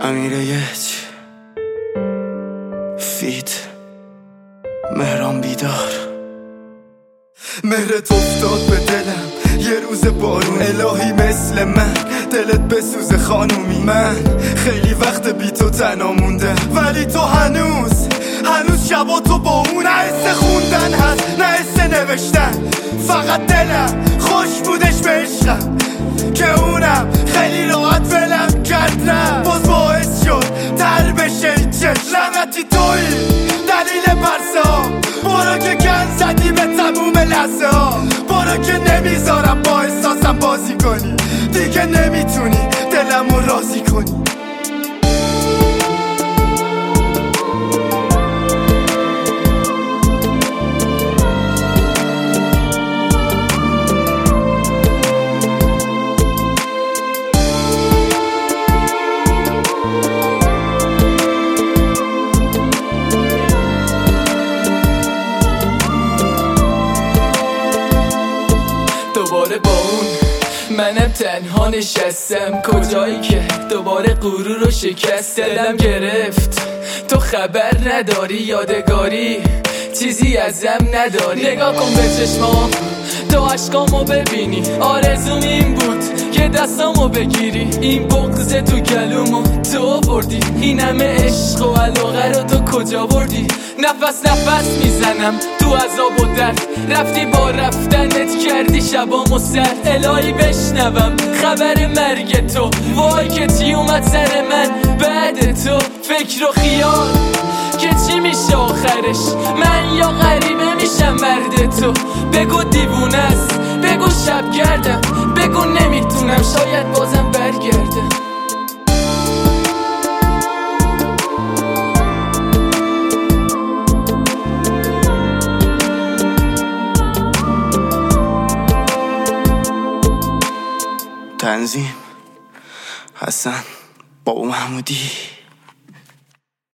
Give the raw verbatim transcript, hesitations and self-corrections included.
امیر یک فیت مهران بیدار. مهرت افتاد به دلم یه روز بارون، الهی مثل من دلت بسوزه خانومی. من خیلی وقت بی تو تنها مونده، ولی تو هنوز هنوز شبا تو با اون. نه حس خوندن هست نه حس نوشتن، فقط دلم خوش بودش به عشقم که اونم خیلی راحت ولم کرد. نه باز باعث شد تر بشه این چشم. لعنتی توی دلیل پرسه ها، برو که گن زدی به تموم لحظه ها. برو که نمیذارم با احساسم بازی کنی، دیگه نمیتونی دلمو راضی کنی. دوباره با اون منم تنها نشستم، کجایی که دوباره غرور رو شکست. دلم گرفت تو خبر نداری، یادگاری چیزی ازم نداری. نگاه کن به چشمام تو عشقامو ببینی، آرزوم این بود که دستامو بگیری. این بغض تو گلومو تو بردی، این همه عشق و علاقه رو تو کجا بردی؟ نفس نفس میزنم تو عذاب و درد، رفتی با رفتنت کردی شبامو سرد. الهی بشنوم خبر مرگ تو، وای که تی اومد سر من بعد تو. فکر و خیال که چی میشه آخرش، من یا غریبه میشم مرد تو. بگو دیوونه است، بگو شب گردم، بگو نمیتونم شاید بازم برگردم. تنظیم حسن بابا محمودی.